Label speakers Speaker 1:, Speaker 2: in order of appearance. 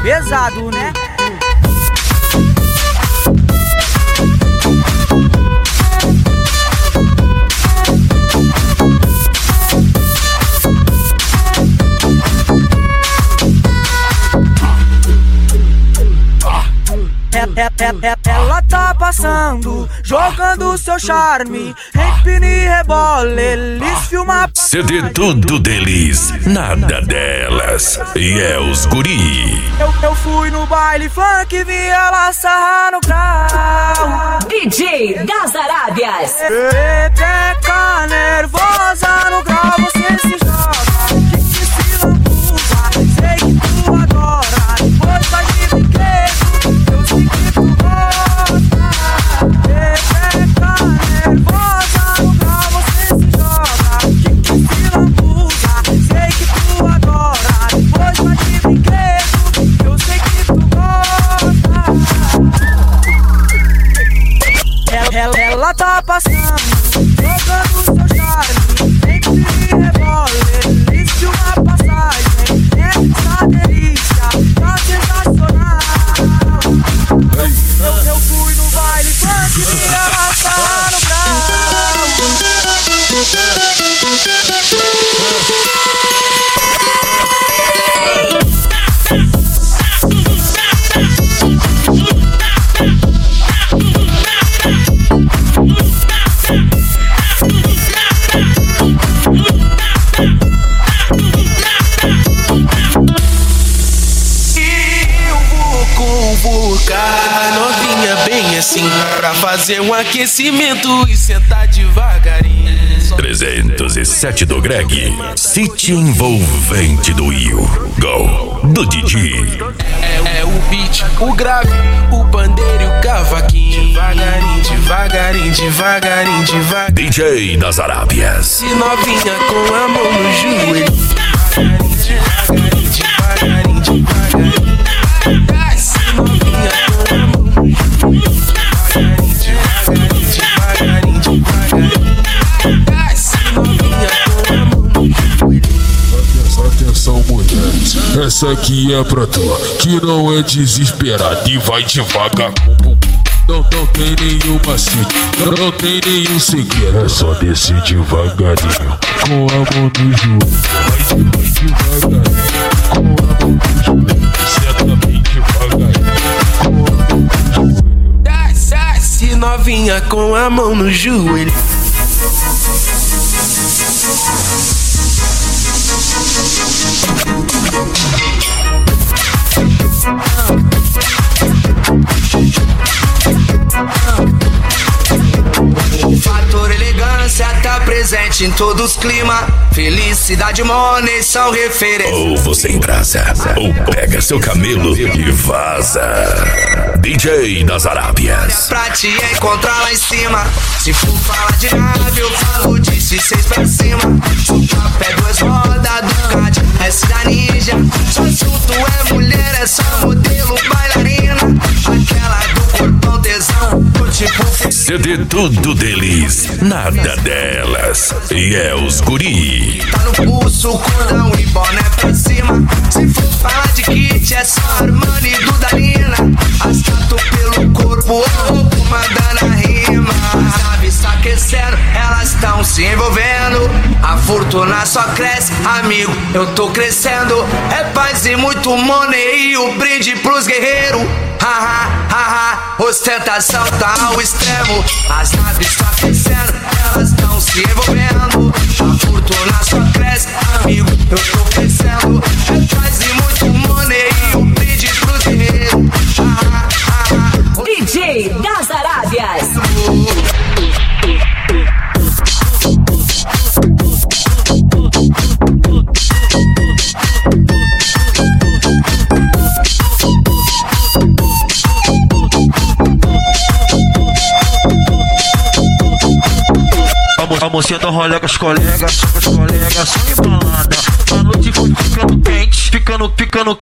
Speaker 1: Pesado, né? Ela tá passando, jogando seu charme, empina e rebola, eles filmam.
Speaker 2: CD tudo deles, nada delas, e é os guri.
Speaker 1: Eu fui no baile funk, vi ela sarrar no grau.
Speaker 3: DJ das Arábias.
Speaker 1: Pepeca nervosa no grau, você se joga, que se lambuza, sei que tu adora, depois vai de brinquedo. Eu sei que tu gosta. Pepeca nervosa no grau, você se joga, que se lambuza, sei que tu adora, depois vai de brinquedo. Eu sei que tu gosta. Ela tá passando, jogando seu charme, sempre rebola, eles de uma passagem, essa delícia, tá sensacional. Eu fui no baile funk, vi ela sarrar no
Speaker 4: a novinha bem assim, pra fazer um aquecimento e sentar devagarinho.
Speaker 2: 307 do Greg, City envolvente do Will, Go, do DJ.
Speaker 4: É o beat, o grave, o pandeiro e o cavaquinho. Devagarinho, devagarinho, devagarinho, devagarinho.
Speaker 2: DJ das Arábias.
Speaker 4: Se novinha com a mão no joelho. Devagarinho, devagarinho, devagarinho, devagarinho. Se novinha com a mão no joelho. Devagarinho, devagarinho, devagarinho. Se novinha com a mão no joelho.
Speaker 5: Atenção, mulher, essa aqui é pra tu, que não é desesperado e vai devagar com o bumbum. Não tem nenhum macete, não tem nenhum segredo, é só descer devagarinho, com a mão no joelho. Vai devagarinho, com a mão no joelho. Senta bem devagarinho, com a mão no joelho.
Speaker 4: Se novinha com a mão no joelho.
Speaker 6: O fator elegância tá presente em todos os climas. Felicidade e money são referências.
Speaker 2: Ou você embrasa, ou pega seu camelo e vaza. DJ das Arábias.
Speaker 6: Pra te encontrar lá em cima. Se for falar de nave, eu falo de C6 pra cima. O papo é duas rodas, Ducati, S da Ninja. Só assunto é mulher, é só modelo, bailarina. Aquela do corpão tesão, do tipo...
Speaker 2: CD tudo deles, nada delas, e é os guri.
Speaker 6: Tá no pulso, cordão e boné pra cima. Se for falar de kit, é só Armani e Dudalina. As tatu pelo corpo, mandando a rima. As naves tá aquecendo, elas tão se envolvendo. A fortuna só cresce, amigo, eu tô crescendo. É paz e muito money e o brinde pros guerreiros. Ha, ha, ha, ostentação tá ao extremo. As naves tá aquecendo, elas tão se envolvendo. A fortuna só cresce, amigo, eu tô crescendo. É paz e muito money e o brinde pros guerreiros. Ha, ha, ha,
Speaker 3: DJ das Arábias.
Speaker 7: A mocinha dá rolê com os colegas, só embalada. A noite foi ficando quente, ficando